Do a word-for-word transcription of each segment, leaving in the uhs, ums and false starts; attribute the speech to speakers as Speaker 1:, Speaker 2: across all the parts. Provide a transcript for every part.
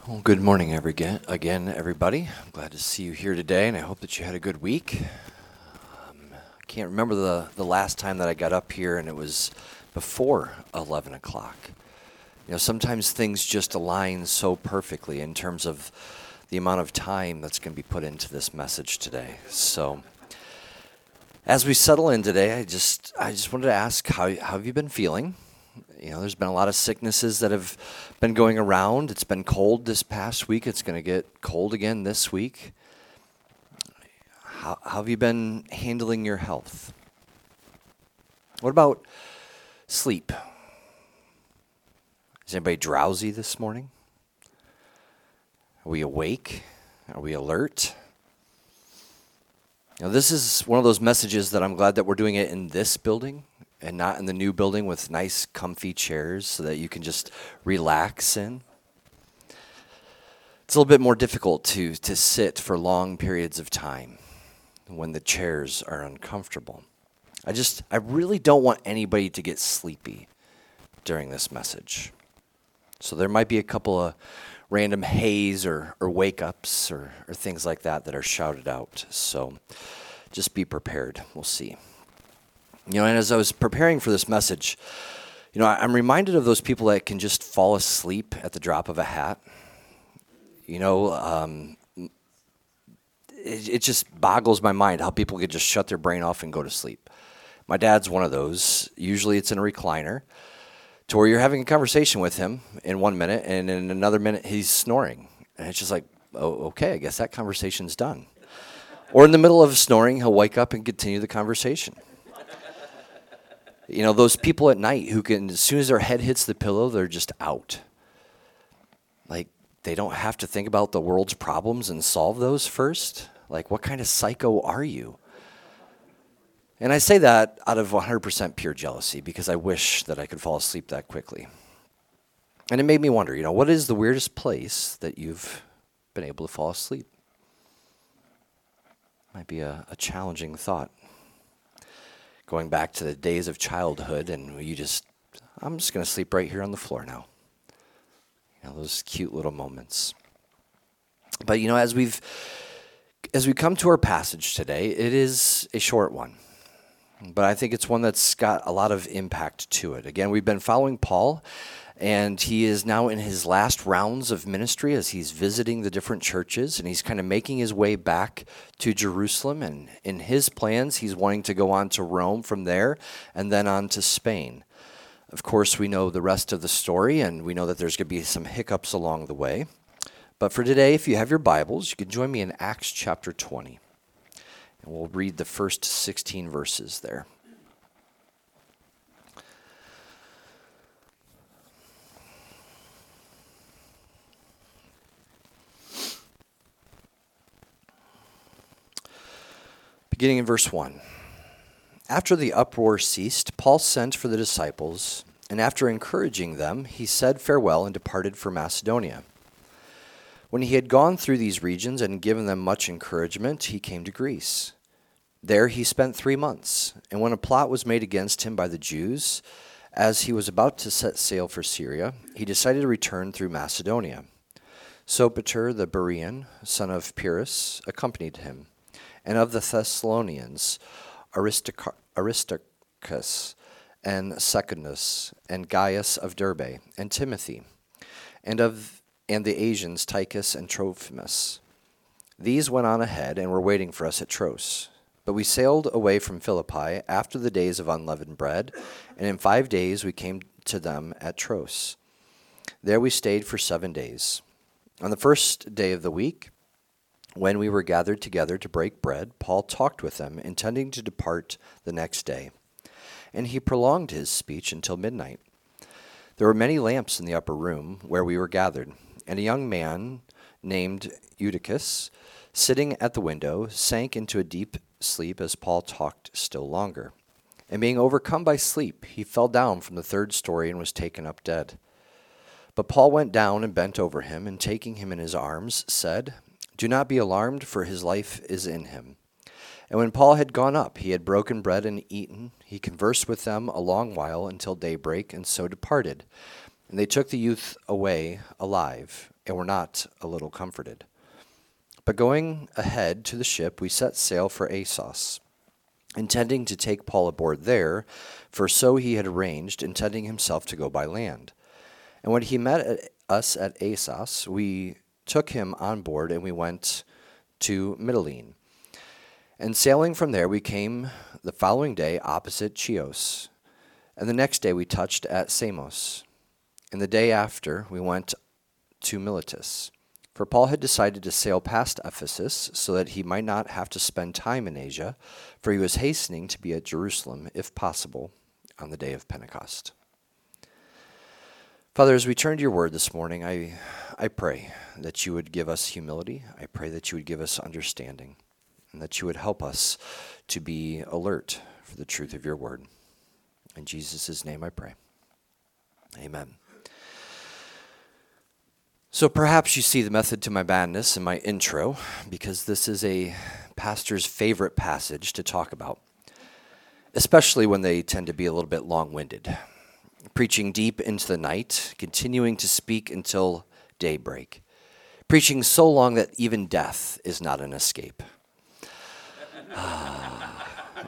Speaker 1: Well, good morning every again, again, everybody. I'm glad to see you here today, and I hope that you had a good week. Um, I can't remember the, the last time that I got up here, and it was before eleven o'clock. You know, sometimes things just align so perfectly in terms of the amount of time that's going to be put into this message today. So, as we settle in today, I just I just wanted to ask, how, how have you been feeling? You know, there's been a lot of sicknesses that have been going around. It's been cold this past week. It's going to get cold again this week. How, how have you been handling your health? What about sleep? Is anybody drowsy this morning? Are we awake? Are we alert? Now, this is one of those messages that I'm glad that we're doing it in this building and not in the new building with nice, comfy chairs so that you can just relax in. It's a little bit more difficult to, to sit for long periods of time when the chairs are uncomfortable. I just, I really don't want anybody to get sleepy during this message. So there might be a couple of random hays or, or wake-ups or, or things like that that are shouted out. So just be prepared. We'll see. You know, and as I was preparing for this message, you know, I'm reminded of those people that can just fall asleep at the drop of a hat. You know, um, it, it just boggles my mind how people could just shut their brain off and go to sleep. My dad's one of those. Usually it's in a recliner to where you're having a conversation with him in one minute, and in another minute he's snoring. And it's just like, oh, okay, I guess that conversation's done. Or in the middle of snoring, he'll wake up and continue the conversation. You know, those people at night who can, as soon as their head hits the pillow, they're just out. Like, they don't have to think about the world's problems and solve those first. Like, what kind of psycho are you? And I say that out of one hundred percent pure jealousy because I wish that I could fall asleep that quickly. And it made me wonder, you know, what is the weirdest place that you've been able to fall asleep? Might be a, a challenging thought. Going back to the days of childhood, and you just, I'm just going to sleep right here on the floor now. You know, those cute little moments. But, you know, as we've, as we come to our passage today, it is a short one. But I think it's one that's got a lot of impact to it. Again, we've been following Paul, and he is now in his last rounds of ministry as he's visiting the different churches, and he's kind of making his way back to Jerusalem. And in his plans, he's wanting to go on to Rome from there and then on to Spain. Of course, we know the rest of the story, and we know that there's going to be some hiccups along the way. But for today, if you have your Bibles, you can join me in Acts chapter twenty. And we'll read the first sixteen verses there. Beginning in verse one. After the uproar ceased, Paul sent for the disciples, and after encouraging them, he said farewell and departed for Macedonia. When he had gone through these regions and given them much encouragement, he came to Greece. There he spent three months, and when a plot was made against him by the Jews, as he was about to set sail for Syria, he decided to return through Macedonia. Sopater the Berean, son of Pyrrhus, accompanied him, and of the Thessalonians, Aristarch- Aristarchus, and Secundus, and Gaius of Derbe, and Timothy, and of and the Asians Tychus and Trophimus. These went on ahead and were waiting for us at Troas. But we sailed away from Philippi after the days of unleavened bread, and in five days we came to them at Troas. There we stayed for seven days. On the first day of the week, when we were gathered together to break bread, Paul talked with them, intending to depart the next day. And he prolonged his speech until midnight. There were many lamps in the upper room where we were gathered, and a young man named Eutychus, sitting at the window, sank into a deep sleep as Paul talked still longer. And being overcome by sleep, he fell down from the third story and was taken up dead. But Paul went down and bent over him, and taking him in his arms, said, "Do not be alarmed, for his life is in him." And when Paul had gone up, he had broken bread and eaten. He conversed with them a long while until daybreak, and so departed. And they took the youth away alive, and were not a little comforted. But going ahead to the ship, we set sail for Assos, intending to take Paul aboard there, for so he had arranged, intending himself to go by land. And when he met at us at Assos, we took him on board, and we went to Mytilene. And sailing from there, we came the following day opposite Chios. And the next day we touched at Samos. And the day after, we went to Miletus. For Paul had decided to sail past Ephesus so that he might not have to spend time in Asia, for he was hastening to be at Jerusalem, if possible, on the day of Pentecost. Father, as we turn to your word this morning, I, I pray that you would give us humility. I pray that you would give us understanding, and that you would help us to be alert for the truth of your word. In Jesus' name I pray. Amen. So perhaps you see the method to my madness in my intro, because this is a pastor's favorite passage to talk about, especially when they tend to be a little bit long-winded, preaching deep into the night, continuing to speak until daybreak, preaching so long that even death is not an escape. Ah,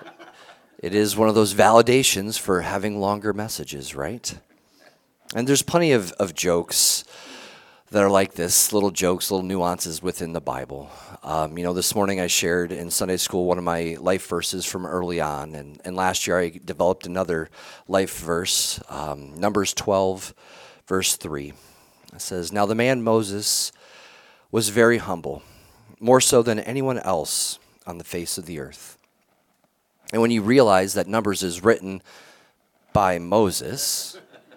Speaker 1: it is one of those validations for having longer messages, right? And there's plenty of, of jokes that are like this, little jokes, little nuances within the Bible. Um, you know, this morning I shared in Sunday school one of my life verses from early on, and, and last year I developed another life verse, um, Numbers twelve, verse three. It says, "Now the man Moses was very humble, more so than anyone else on the face of the earth." And when you realize that Numbers is written by Moses,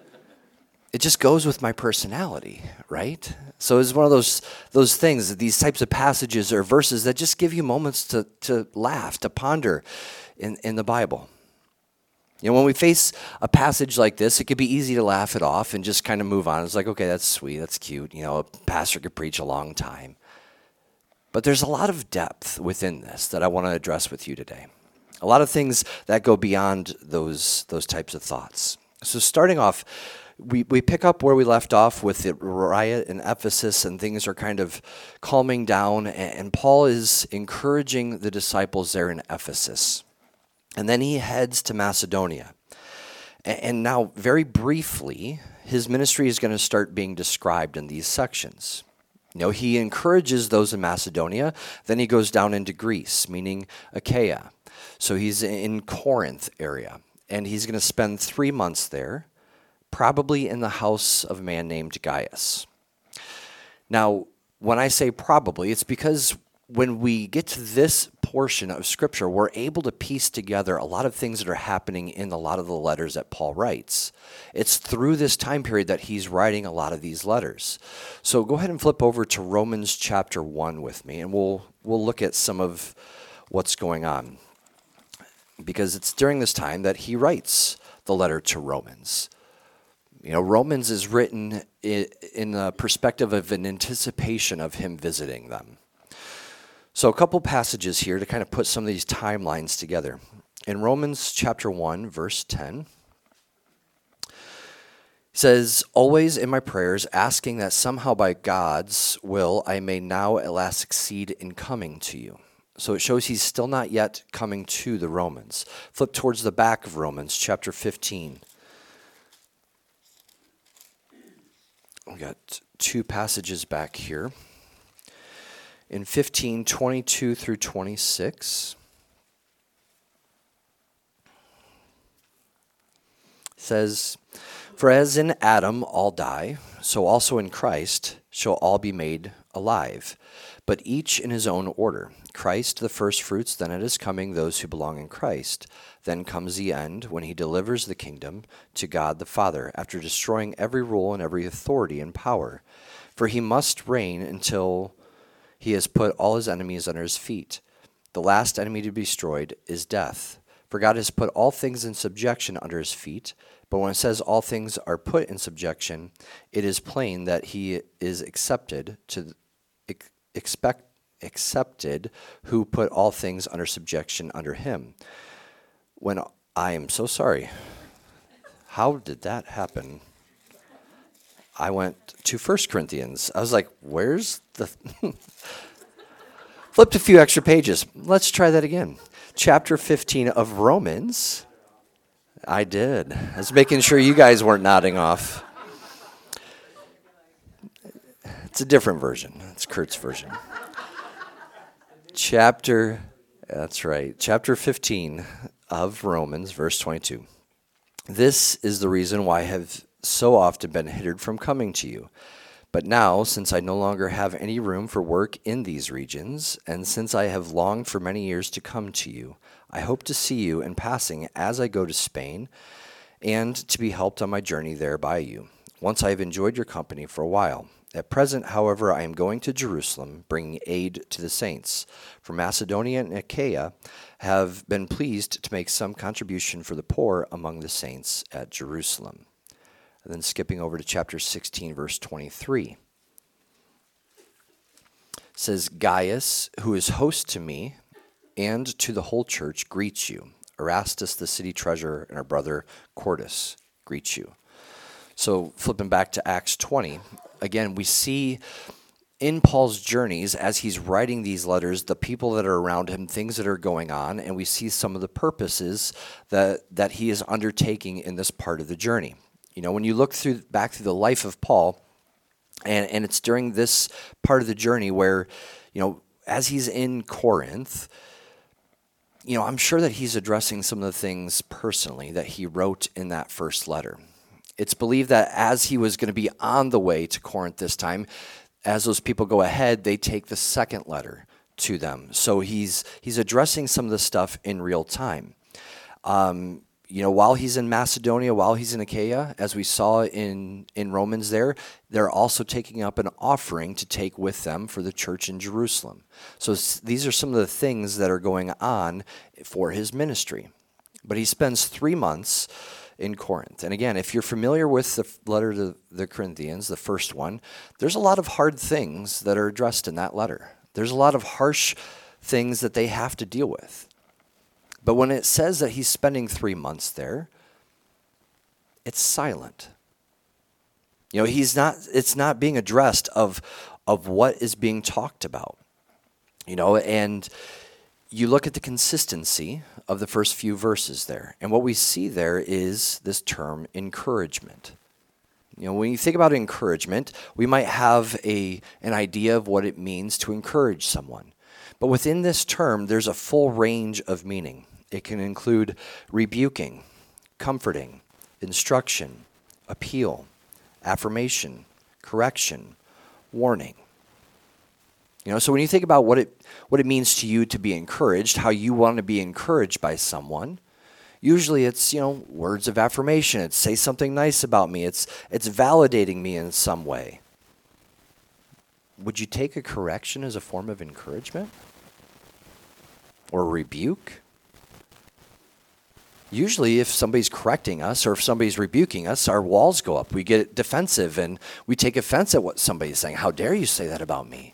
Speaker 1: it just goes with my personality, right? So it's one of those those things, these types of passages or verses that just give you moments to, to laugh, to ponder in, in the Bible. You know, when we face a passage like this, it could be easy to laugh it off and just kind of move on. It's like, okay, that's sweet, that's cute. You know, a pastor could preach a long time. But there's a lot of depth within this that I want to address with you today. A lot of things that go beyond those those types of thoughts. So starting off, we, we pick up where we left off with the riot in Ephesus, and things are kind of calming down, and, and Paul is encouraging the disciples there in Ephesus. And then he heads to Macedonia. And, and now, very briefly, his ministry is going to start being described in these sections. You know, he encourages those in Macedonia, then he goes down into Greece, meaning Achaia. So he's in Corinth area, and he's going to spend three months there, probably in the house of a man named Gaius. Now, when I say probably, it's because when we get to this portion of Scripture, we're able to piece together a lot of things that are happening in a lot of the letters that Paul writes. It's through this time period that he's writing a lot of these letters. So go ahead and flip over to Romans chapter one with me, and we'll we'll look at some of what's going on. Because it's during this time that he writes the letter to Romans. You know, Romans is written in the perspective of an anticipation of him visiting them. So a couple passages here to kind of put some of these timelines together. In Romans chapter one, verse ten, it says, "Always in my prayers, asking that somehow by God's will I may now at last succeed in coming to you." So it shows he's still not yet coming to the Romans. Flip towards the back of Romans chapter fifteen. We got two passages back here. In fifteen, twenty-two through twenty-six, it says, "For as in Adam all die, so also in Christ shall all be made alive, but each in his own order. Christ the firstfruits, then at his coming those who belong in Christ. Then comes the end, when he delivers the kingdom to God the Father, after destroying every rule and every authority and power. For he must reign until he has put all his enemies under his feet. The last enemy to be destroyed is death. For God has put all things in subjection under his feet. But when it says all things are put in subjection, it is plain that he is accepted to ex- expect accepted who put all things under subjection under him. When I am so sorry. How did that happen? I went to First Corinthians. I was like, where's the... Flipped a few extra pages. Let's try that again. Chapter fifteen of Romans. I did. I was making sure you guys weren't nodding off. It's a different version. It's Kurt's version. Chapter, that's right. Chapter fifteen of Romans, verse twenty-two. This is the reason why I have so often been hindered from coming to you. But now, since I no longer have any room for work in these regions, and since I have longed for many years to come to you, I hope to see you in passing as I go to Spain, and to be helped on my journey there by you, once I have enjoyed your company for a while. At present, however, I am going to Jerusalem, bringing aid to the saints. For Macedonia and Achaia have been pleased to make some contribution for the poor among the saints at Jerusalem. And then skipping over to chapter sixteen, verse twenty-three. It says, Gaius, who is host to me and to the whole church, greets you. Erastus, the city treasurer, and our brother Quartus greet you. So flipping back to Acts twenty, again, we see in Paul's journeys, as he's writing these letters, the people that are around him, things that are going on, and we see some of the purposes that, that he is undertaking in this part of the journey. You know, when you look through back through the life of Paul, and, and it's during this part of the journey where, you know, as he's in Corinth, you know, I'm sure that he's addressing some of the things personally that he wrote in that first letter. It's believed that as he was going to be on the way to Corinth this time, as those people go ahead, they take the second letter to them. So he's he's addressing some of the stuff in real time. Um, you know, while he's in Macedonia, while he's in Achaia, as we saw in, in Romans there, they're also taking up an offering to take with them for the church in Jerusalem. So these are some of the things that are going on for his ministry. But he spends three months in Corinth. And again, if you're familiar with the letter to the Corinthians, the first one, there's a lot of hard things that are addressed in that letter. There's a lot of harsh things that they have to deal with. But when it says that he's spending three months there, it's silent. You know, he's not, it's not being addressed of, of what is being talked about. You know, and you look at the consistency of the first few verses there. And what we see there is this term encouragement. You know, when you think about encouragement, we might have a an idea of what it means to encourage someone. But within this term, there's a full range of meaning. It can include rebuking, comforting, instruction, appeal, affirmation, correction, warning. You know, so when you think about what it what it means to you to be encouraged, how you want to be encouraged by someone, usually it's, you know, words of affirmation. It's say something nice about me. It's it's validating me in some way. Would you take a correction as a form of encouragement? Or a rebuke? Usually if somebody's correcting us or if somebody's rebuking us, our walls go up. We get defensive and we take offense at what somebody's saying. How dare you say that about me?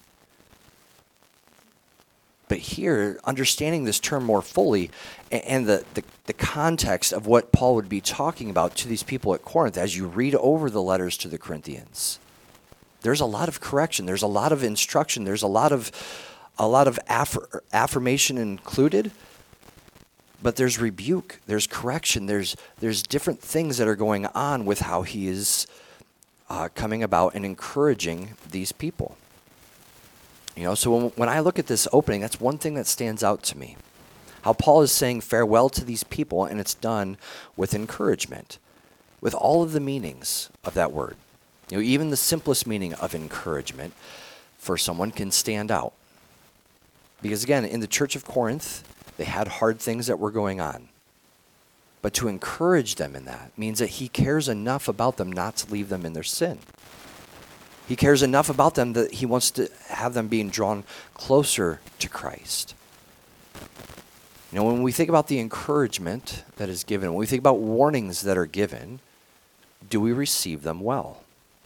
Speaker 1: But here, understanding this term more fully and the, the, the context of what Paul would be talking about to these people at Corinth, as you read over the letters to the Corinthians, there's a lot of correction. There's a lot of instruction. There's a lot of a lot of affir- affirmation included. But there's rebuke. There's correction. There's there's different things that are going on with how he is uh, coming about and encouraging these people. You know, so when, when I look at this opening, that's one thing that stands out to me. How Paul is saying farewell to these people, and it's done with encouragement, with all of the meanings of that word. You know, even the simplest meaning of encouragement for someone can stand out. Because again, in the church of Corinth, they had hard things that were going on. But to encourage them in that means that he cares enough about them not to leave them in their sin. He cares enough about them that he wants to have them being drawn closer to Christ. You know, when we think about the encouragement that is given, when we think about warnings that are given, do we receive them well?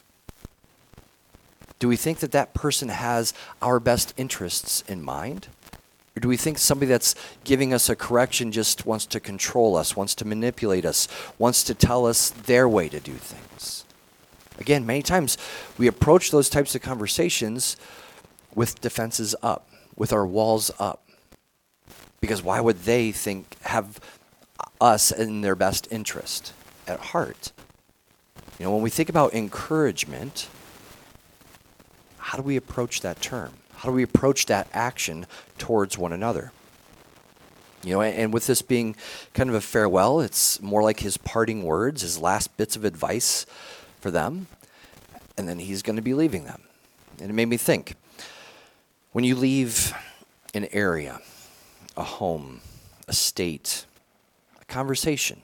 Speaker 1: Do we think that that person has our best interests in mind? Or do we think somebody that's giving us a correction just wants to control us, wants to manipulate us, wants to tell us their way to do things? Again, many times we approach those types of conversations with defenses up, with our walls up. Because why would they think, have us in their best interest at heart? You know, when we think about encouragement, how do we approach that term? How do we approach that action towards one another? You know, and with this being kind of a farewell, it's more like his parting words, his last bits of advice for them, and then he's going to be leaving them. And it made me think, when you leave an area, a home, a state, a conversation,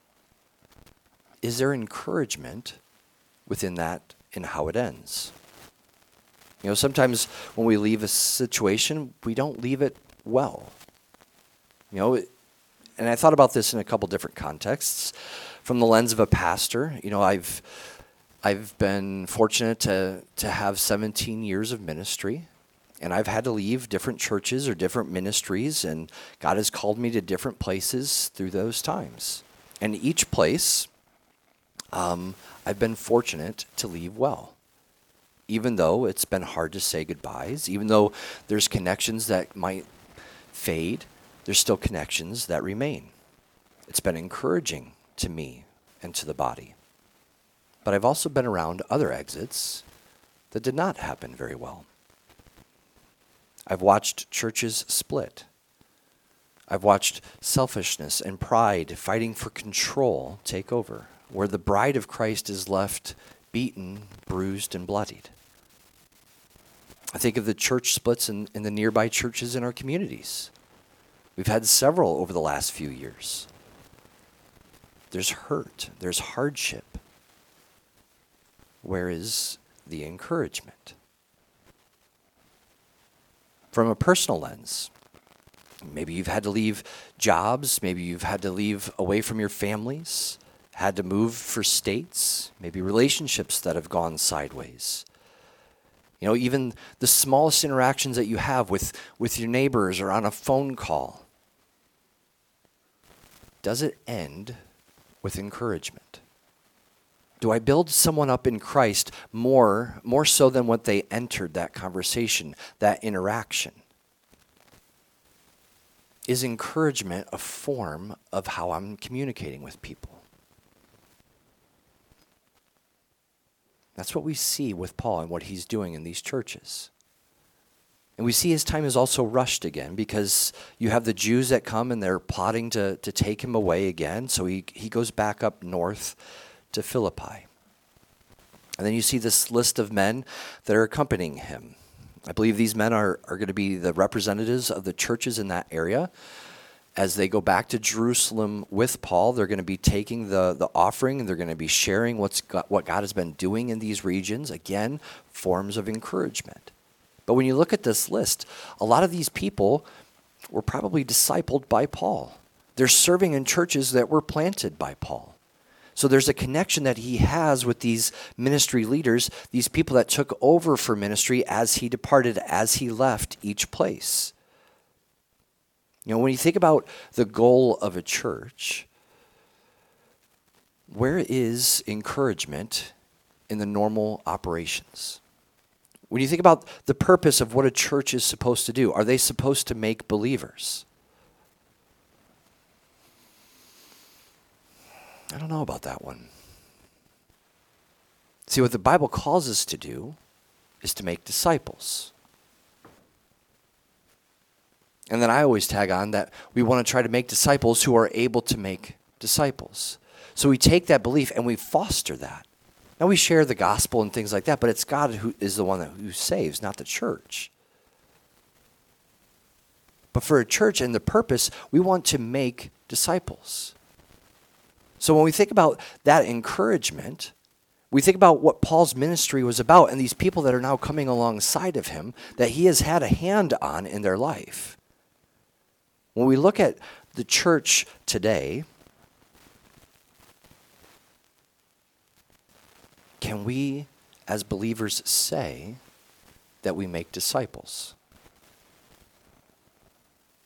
Speaker 1: is there encouragement within that in how it ends? You know, sometimes when we leave a situation, we don't leave it well. You know, and I thought about this in a couple different contexts. From the lens of a pastor, you know, I've I've been fortunate to to have seventeen years of ministry, and I've had to leave different churches or different ministries, and God has called me to different places through those times. And each place, um, I've been fortunate to leave well. Even though it's been hard to say goodbyes, even though there's connections that might fade, there's still connections that remain. It's been encouraging to me and to the body. But I've also been around other exits that did not happen very well. I've watched churches split. I've watched selfishness and pride fighting for control take over, where the bride of Christ is left beaten, bruised, and bloodied. I think of the church splits in, in the nearby churches in our communities. We've had several over the last few years. There's hurt. There's hardship. Where is the encouragement? From a personal lens, maybe you've had to leave jobs. Maybe you've had to leave away from your families, had to move for states, maybe relationships that have gone sideways. You know, even the smallest interactions that you have with, with your neighbors or on a phone call. Does it end with encouragement? Do I build someone up in Christ more, more so than what they entered that conversation, that interaction? Is encouragement a form of how I'm communicating with people? That's what we see with Paul and what he's doing in these churches. And we see his time is also rushed again because you have the Jews that come and they're plotting to, to take him away again. So he, he goes back up north to Philippi. And then you see this list of men that are accompanying him. I believe these men are, are going to be the representatives of the churches in that area. As they go back to Jerusalem with Paul, they're going to be taking the, the offering and they're going to be sharing what's got, what God has been doing in these regions. Again, forms of encouragement. But when you look at this list, a lot of these people were probably discipled by Paul. They're serving in churches that were planted by Paul. So there's a connection that he has with these ministry leaders, these people that took over for ministry as he departed, as he left each place. You know, when you think about the goal of a church, where is encouragement in the normal operations? When you think about the purpose of what a church is supposed to do, are they supposed to make believers? I don't know about that one. See, what the Bible calls us to do is to make disciples. And then I always tag on that we want to try to make disciples who are able to make disciples. So we take that belief and we foster that. Now we share the gospel and things like that, but it's God who is the one that, who saves, not the church. But for a church and the purpose, we want to make disciples. So when we think about that encouragement, we think about what Paul's ministry was about and these people that are now coming alongside of him that he has had a hand on in their life. When we look at the church today, can we as believers say that we make disciples?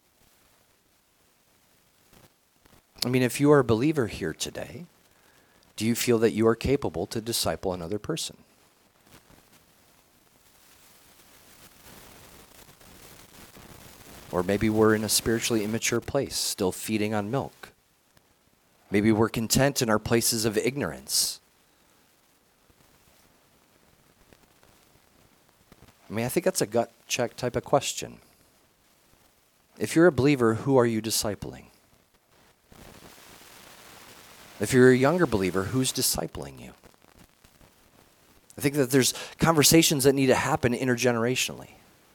Speaker 1: I mean, if you are a believer here today, Do you feel that you are capable to disciple another person? Or maybe we're in a spiritually immature place, still feeding on milk. Maybe we're content in our places of ignorance. I mean, I think that's a gut check type of question. If you're a believer, who are you discipling? If you're a younger believer, who's discipling you? I think that there's conversations that need to happen intergenerationally.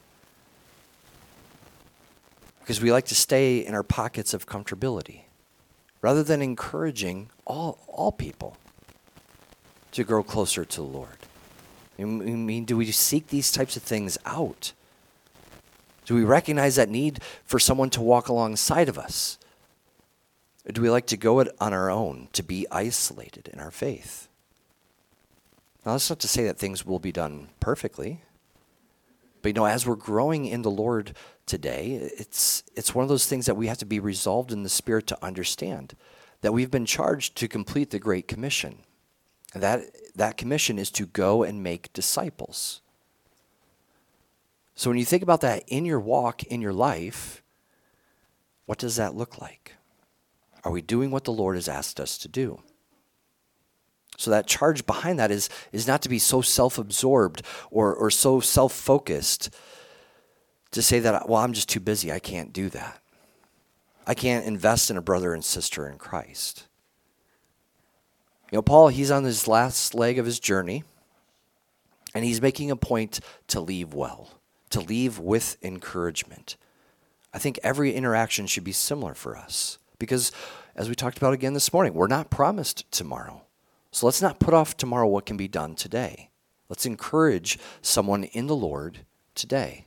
Speaker 1: Because we like to stay in our pockets of comfortability rather than encouraging all, all people to grow closer to the Lord. I mean, do we seek these types of things out? Do we recognize that need for someone to walk alongside of us? Or do we like to go it on our own, to be isolated in our faith? Now, that's not to say that things will be done perfectly. But, you know, as we're growing in the Lord today, it's it's one of those things that we have to be resolved in the Spirit to understand, that we've been charged to complete the Great Commission. And that, that commission is to go and make disciples. So when you think about that in your walk, in your life, what does that look like? Are we doing what the Lord has asked us to do? So that charge behind that is, is not to be so self-absorbed or, or so self-focused to say that, well, I'm just too busy, I can't do that. I can't invest in a brother and sister in Christ. You know, Paul, he's on his last leg of his journey, and he's making a point to leave well, to leave with encouragement. I think every interaction should be similar for us because, as we talked about again this morning, we're not promised tomorrow. So let's not put off tomorrow what can be done today. Let's encourage someone in the Lord today.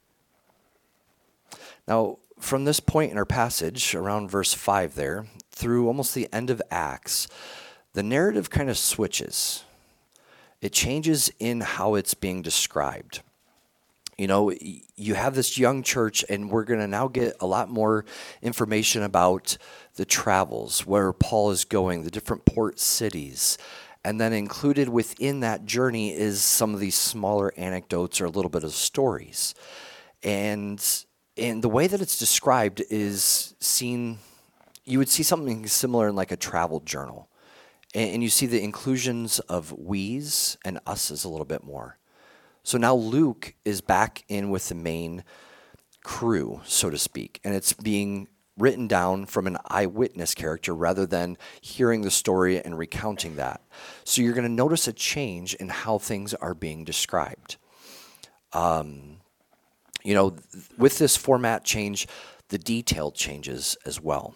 Speaker 1: Now, from this point in our passage, around verse five there, through almost the end of Acts, the narrative kind of switches. It changes in how it's being described. You know, you have this young church, and we're going to now get a lot more information about the travels, where Paul is going, the different port cities. And then included within that journey is some of these smaller anecdotes or a little bit of stories. And, and the way that it's described is seen, you would see something similar in like a travel journal. And, and you see the inclusions of we's and us's a little bit more. So now Luke is back in with the main crew, so to speak, and it's being written down from an eyewitness character rather than hearing the story and recounting that. So you're going to notice a change in how things are being described. Um, you know, th- with this format change, the detail changes as well.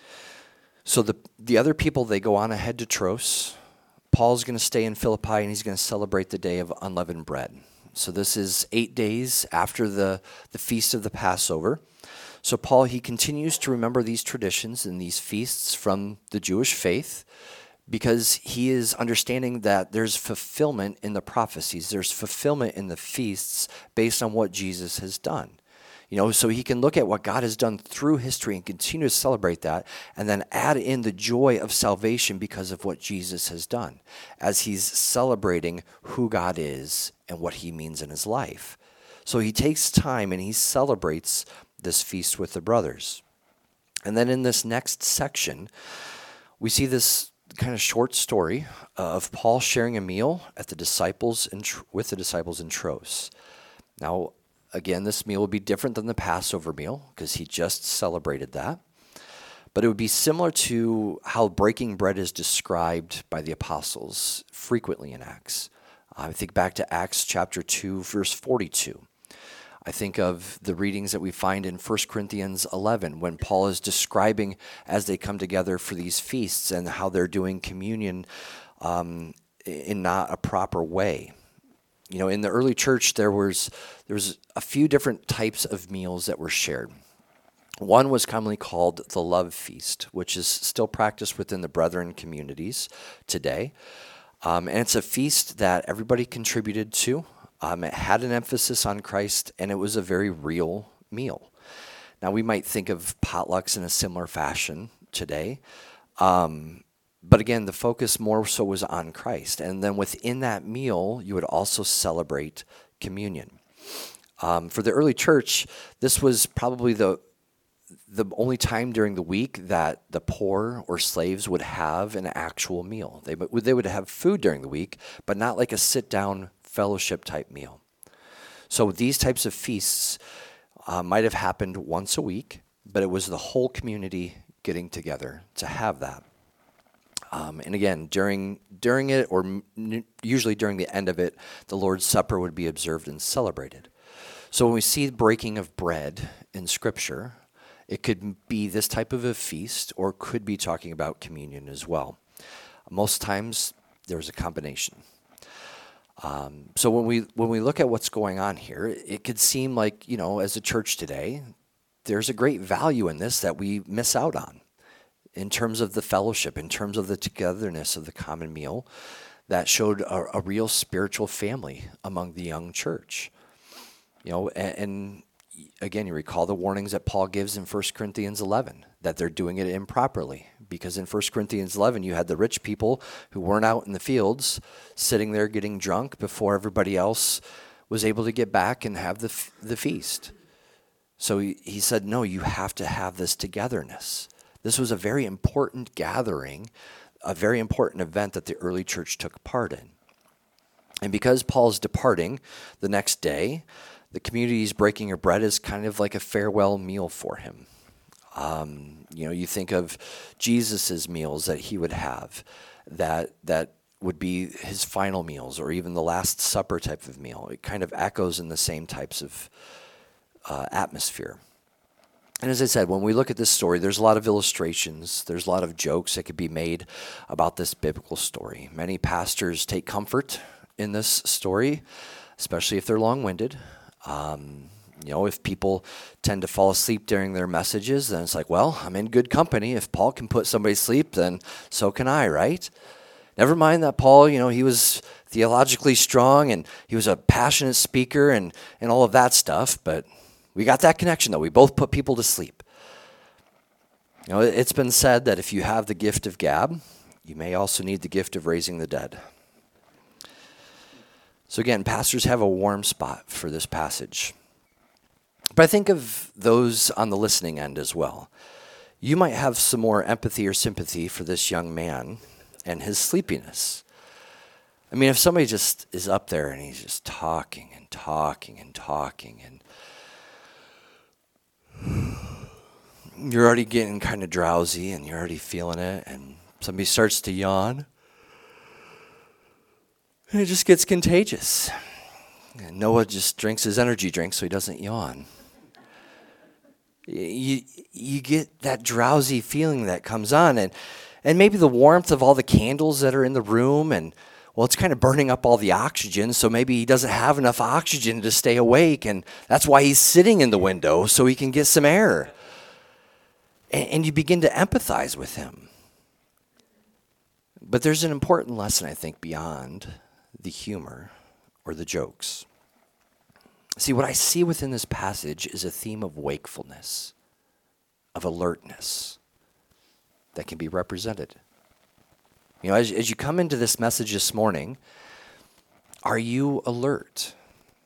Speaker 1: So the the other people, they go on ahead to Troas. Paul's going to stay in Philippi, and he's going to celebrate the day of unleavened bread. So this is eight days after the, the feast of the Passover. So Paul, he continues to remember these traditions and these feasts from the Jewish faith because he is understanding that there's fulfillment in the prophecies. There's fulfillment in the feasts based on what Jesus has done. You know, so he can look at what God has done through history and continue to celebrate that and then add in the joy of salvation because of what Jesus has done as he's celebrating who God is and what he means in his life. So he takes time and he celebrates this feast with the brothers. And then in this next section, we see this kind of short story of Paul sharing a meal at the disciples in, with the disciples in Troas. Now, again, this meal would be different than the Passover meal because he just celebrated that. But it would be similar to how breaking bread is described by the apostles frequently in Acts. I think back to Acts chapter two, verse forty-two. I think of the readings that we find in First Corinthians eleven when Paul is describing as they come together for these feasts and how they're doing communion um, in not a proper way. You know, in the early church, there was there was a few different types of meals that were shared. One was commonly called the love feast, which is still practiced within the brethren communities today. Um, and it's a feast that everybody contributed to. Um, it had an emphasis on Christ, and it was a very real meal. Now, we might think of potlucks in a similar fashion today. Um, But again, the focus more so was on Christ. And then within that meal, you would also celebrate communion. Um, for the early church, this was probably the the only time during the week that the poor or slaves would have an actual meal. They would, they would have food during the week, but not like a sit-down fellowship type meal. So these types of feasts uh, might have happened once a week, but it was the whole community getting together to have that. Um, and again, during during it, or m- usually during the end of it, the Lord's Supper would be observed and celebrated. So when we see breaking of bread in Scripture, it could be this type of a feast, or could be talking about communion as well. Most times, there's a combination. Um, so when we when we look at what's going on here, it could seem like, you know, as a church today, there's a great value in this that we miss out on, in terms of the fellowship, in terms of the togetherness of the common meal that showed a, a real spiritual family among the young church. You know, and, and again, you recall the warnings that Paul gives in First Corinthians eleven, that they're doing it improperly. Because in First Corinthians eleven, you had the rich people who weren't out in the fields, sitting there getting drunk before everybody else was able to get back and have the f- the feast. So he, he said, no, you have to have this togetherness. This was a very important gathering, a very important event that the early church took part in. And because Paul's departing the next day, the community's breaking of bread is kind of like a farewell meal for him. Um, you know, you think of Jesus's meals that he would have, that that would be his final meals, or even the Last Supper type of meal. It kind of echoes in the same types of uh, atmosphere. And as I said, when we look at this story, there's a lot of illustrations, there's a lot of jokes that could be made about this biblical story. Many pastors take comfort in this story, especially if they're long-winded. Um, you know, if people tend to fall asleep during their messages, then it's like, well, I'm in good company. If Paul can put somebody to sleep, then so can I, right? Never mind that Paul, you know, he was theologically strong and he was a passionate speaker and, and all of that stuff, but we got that connection, though. We both put people to sleep. You know, it's been said that if you have the gift of gab, you may also need the gift of raising the dead. So again, pastors have a warm spot for this passage. But I think of those on the listening end as well. You might have some more empathy or sympathy for this young man and his sleepiness. I mean, if somebody just is up there and he's just talking and talking and talking, and you're already getting kind of drowsy and you're already feeling it, and somebody starts to yawn, and it just gets contagious. And Noah just drinks his energy drink so he doesn't yawn. You you get that drowsy feeling that comes on, and and maybe the warmth of all the candles that are in the room, and well, it's kind of burning up all the oxygen, so maybe he doesn't have enough oxygen to stay awake, and that's why he's sitting in the window so he can get some air. And, and you begin to empathize with him. But there's an important lesson, I think, beyond the humor or the jokes. See, what I see within this passage is a theme of wakefulness, of alertness that can be represented. You know, as, as you come into this message this morning, are you alert?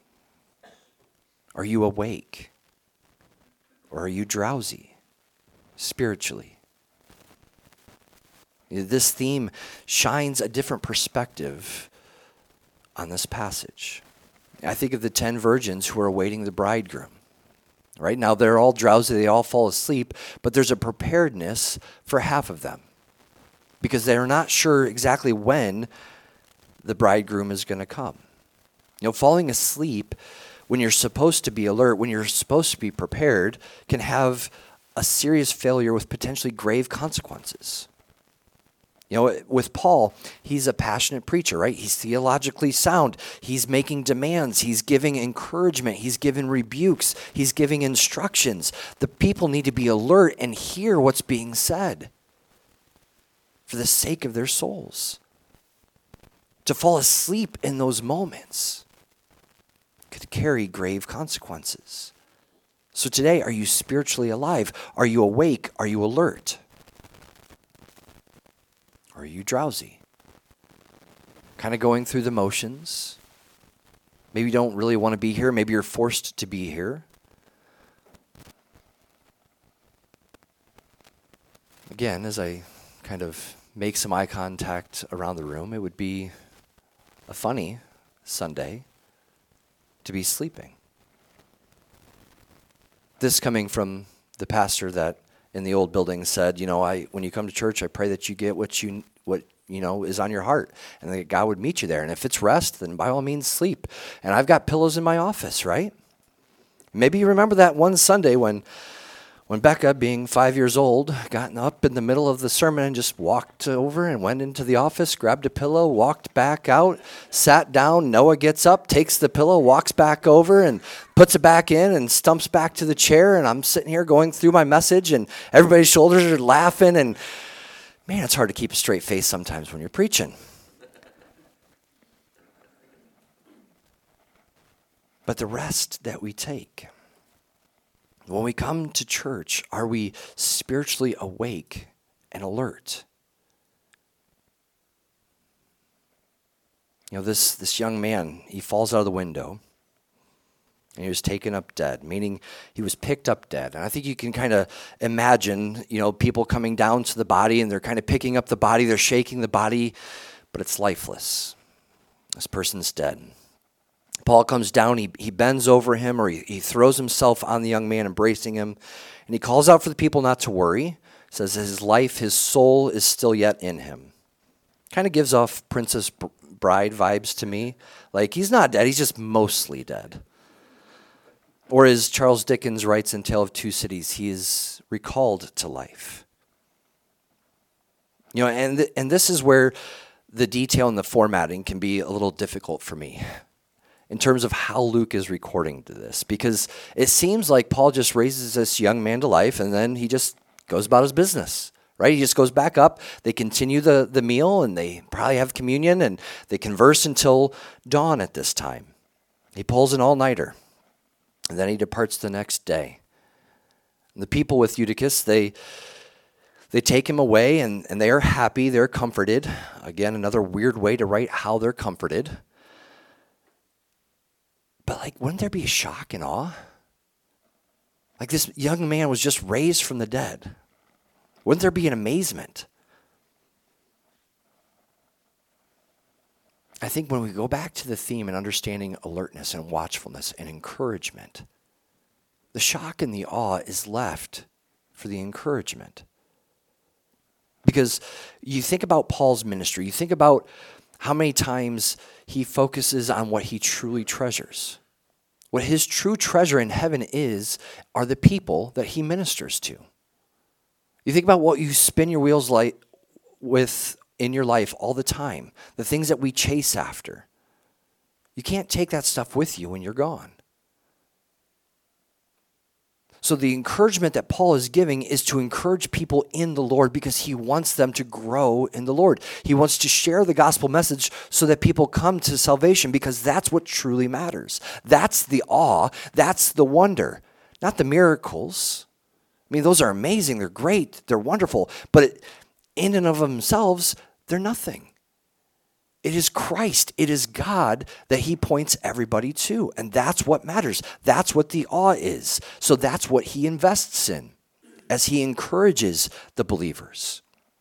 Speaker 1: Are you awake? Or are you drowsy spiritually? You know, this theme shines a different perspective on this passage. I think of the ten virgins who are awaiting the bridegroom. Right now, they're all drowsy, they all fall asleep, but there's a preparedness for half of them, because they're not sure exactly when the bridegroom is going to come. You know, falling asleep when you're supposed to be alert, when you're supposed to be prepared, can have a serious failure with potentially grave consequences. You know, with Paul, he's a passionate preacher, right? He's theologically sound. He's making demands. He's giving encouragement. He's giving rebukes. He's giving instructions. The people need to be alert and hear what's being said for the sake of their souls. To fall asleep in those moments could carry grave consequences. So today, are you spiritually alive? Are you awake? Are you alert? Or are you drowsy? Kind of going through the motions. Maybe you don't really want to be here. Maybe you're forced to be here. Again, as I kind of make some eye contact around the room, it would be a funny Sunday to be sleeping. This coming from the pastor that in the old building said, you know, I when you come to church, I pray that you get what you what you know is on your heart, and that God would meet you there. And if it's rest, then by all means sleep. And I've got pillows in my office, right? Maybe you remember that one Sunday when when Becca, being five years old, got up in the middle of the sermon and just walked over and went into the office, grabbed a pillow, walked back out, sat down. Noah gets up, takes the pillow, walks back over and puts it back in and stumps back to the chair. And I'm sitting here going through my message and everybody's shoulders are laughing. And man, it's hard to keep a straight face sometimes when you're preaching. But the rest that we take, when we come to church, are we spiritually awake and alert? You know, this, this young man, he falls out of the window and he was taken up dead, meaning he was picked up dead. And I think you can kind of imagine, you know, people coming down to the body and they're kind of picking up the body, they're shaking the body, but it's lifeless. This person's dead. Paul comes down, he, he bends over him, or he, he throws himself on the young man, embracing him, and he calls out for the people not to worry. Says his life, his soul is still yet in him. Kind of gives off Princess Bride vibes to me. Like, he's not dead, he's just mostly dead. Or as Charles Dickens writes in Tale of Two Cities, he is recalled to life. You know, and th- and this is where the detail and the formatting can be a little difficult for me in terms of how Luke is recording to this, because it seems like Paul just raises this young man to life and then he just goes about his business, right? He just goes back up, they continue the, the meal, and they probably have communion, and they converse until dawn at this time. He pulls an all-nighter, and then he departs the next day. And the people with Eutychus, they they take him away, and, and they are happy, they're comforted. Again, another weird way to write how they're comforted. But, like, wouldn't there be a shock and awe? Like, this young man was just raised from the dead. Wouldn't there be an amazement? I think when we go back to the theme and understanding alertness and watchfulness and encouragement, the shock and the awe is left for the encouragement. Because you think about Paul's ministry, you think about how many times he focuses on what he truly treasures. What his true treasure in heaven is, are the people that he ministers to. You think about what you spin your wheels like with in your life all the time, the things that we chase after. You can't take that stuff with you when you're gone. So the encouragement that Paul is giving is to encourage people in the Lord, because he wants them to grow in the Lord. He wants to share the gospel message so that people come to salvation, because that's what truly matters. That's the awe. That's the wonder, not the miracles. I mean, those are amazing. They're great. They're wonderful. But it, in and of themselves, they're nothing. It is Christ, it is God that he points everybody to. And that's what matters. That's what the awe is. So that's what he invests in as he encourages the believers.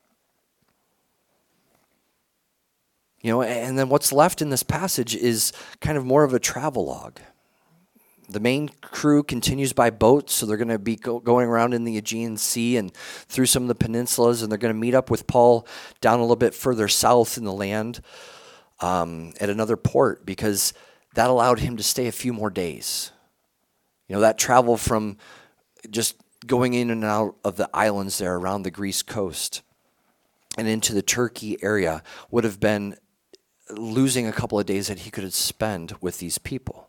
Speaker 1: You know, and then what's left in this passage is kind of more of a travelogue. The main crew continues by boat, so they're going to be go- going around in the Aegean Sea and through some of the peninsulas, and they're going to meet up with Paul down a little bit further south in the land um, at another port, because that allowed him to stay a few more days. You know, that travel from just going in and out of the islands there around the Greece coast and into the Turkey area would have been losing a couple of days that he could have spent with these people.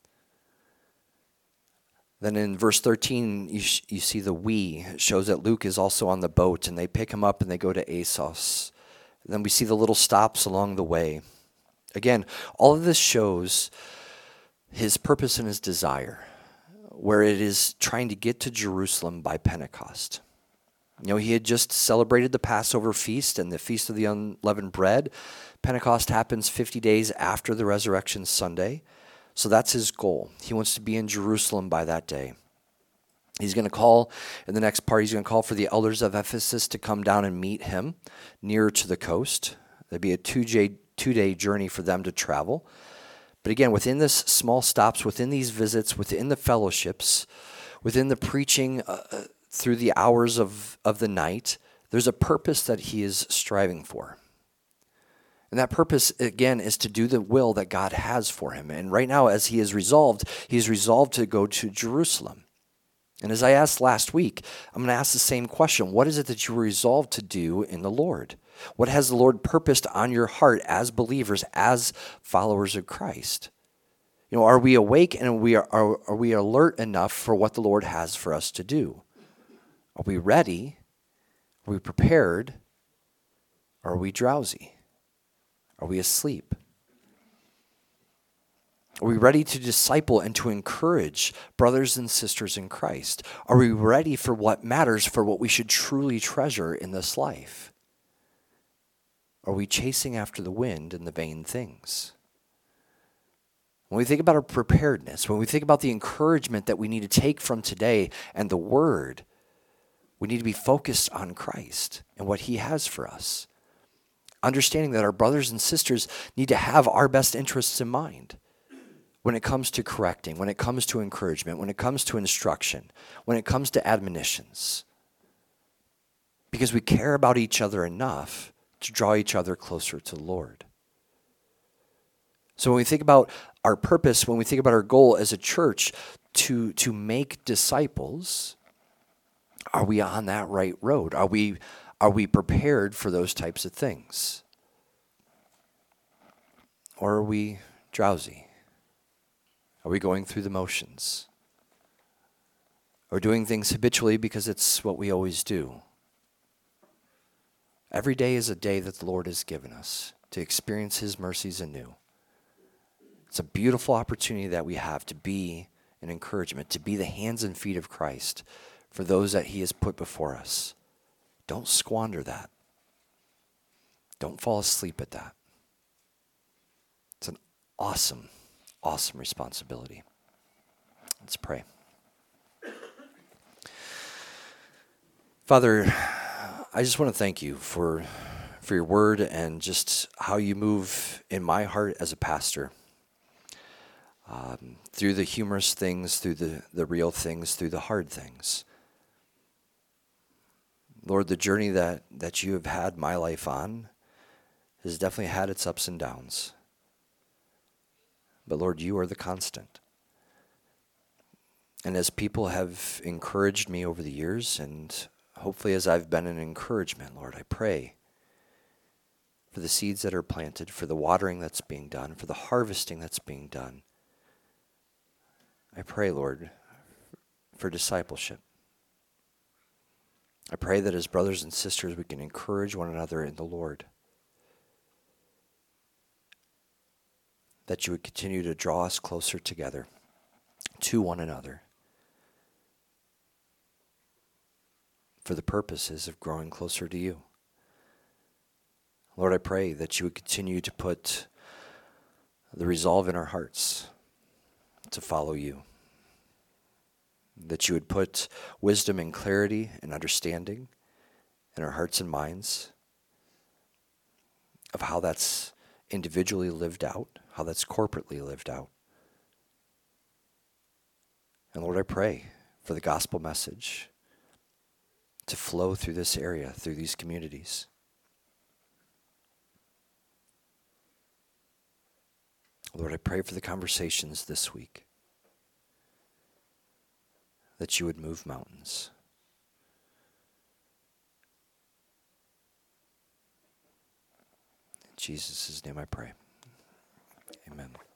Speaker 1: Then in verse thirteen, you, sh- you see the we. It shows that Luke is also on the boat, and they pick him up and they go to Assos. Then we see the little stops along the way. Again, all of this shows his purpose and his desire, where it is trying to get to Jerusalem by Pentecost. You know, he had just celebrated the Passover feast and the Feast of the Unleavened Bread. Pentecost happens fifty days after the Resurrection Sunday. So that's his goal. He wants to be in Jerusalem by that day. He's going to call, in the next part, he's going to call for the elders of Ephesus to come down and meet him nearer to the coast. There'd be a two-day, two-day journey for them to travel. But again, within this small stops, within these visits, within the fellowships, within the preaching uh, through the hours of, of the night, there's a purpose that he is striving for. And that purpose, again, is to do the will that God has for him. And right now, as he is resolved, he is resolved to go to Jerusalem. And as I asked last week, I'm going to ask the same question. What is it that you were resolved to do in the Lord? What has the Lord purposed on your heart as believers, as followers of Christ? You know, are we awake and we are, are, are we alert enough for what the Lord has for us to do? Are we ready? Are we prepared? Or are we drowsy? Are we asleep? Are we ready to disciple and to encourage brothers and sisters in Christ? Are we ready for what matters, for what we should truly treasure in this life? Are we chasing after the wind and the vain things? When we think about our preparedness, when we think about the encouragement that we need to take from today and the Word, we need to be focused on Christ and what He has for us. Understanding that our brothers and sisters need to have our best interests in mind when it comes to correcting, when it comes to encouragement, when it comes to instruction, when it comes to admonitions. Because we care about each other enough to draw each other closer to the Lord. So when we think about our purpose, when we think about our goal as a church to, to make disciples, are we on that right road? Are we Are we prepared for those types of things? Or are we drowsy? Are we going through the motions? Or doing things habitually because it's what we always do? Every day is a day that the Lord has given us to experience His mercies anew. It's a beautiful opportunity that we have to be an encouragement, to be the hands and feet of Christ for those that He has put before us. Don't squander that. Don't fall asleep at that. It's an awesome, awesome responsibility. Let's pray. Father, I just want to thank you for, for your word and just how you move in my heart as a pastor. Um, through the humorous things, through the, the real things, through the hard things. Lord, the journey that, that you have had my life on has definitely had its ups and downs. But Lord, you are the constant. And as people have encouraged me over the years, and hopefully as I've been an encouragement, Lord, I pray for the seeds that are planted, for the watering that's being done, for the harvesting that's being done. I pray, Lord, for discipleship. I pray that as brothers and sisters we can encourage one another in the Lord. That you would continue to draw us closer together to one another for the purposes of growing closer to you. Lord, I pray that you would continue to put the resolve in our hearts to follow you. That you would put wisdom and clarity and understanding in our hearts and minds of how that's individually lived out, how that's corporately lived out. And Lord, I pray for the gospel message to flow through this area, through these communities. Lord, I pray for the conversations this week, that you would move mountains. In Jesus' name I pray. Amen.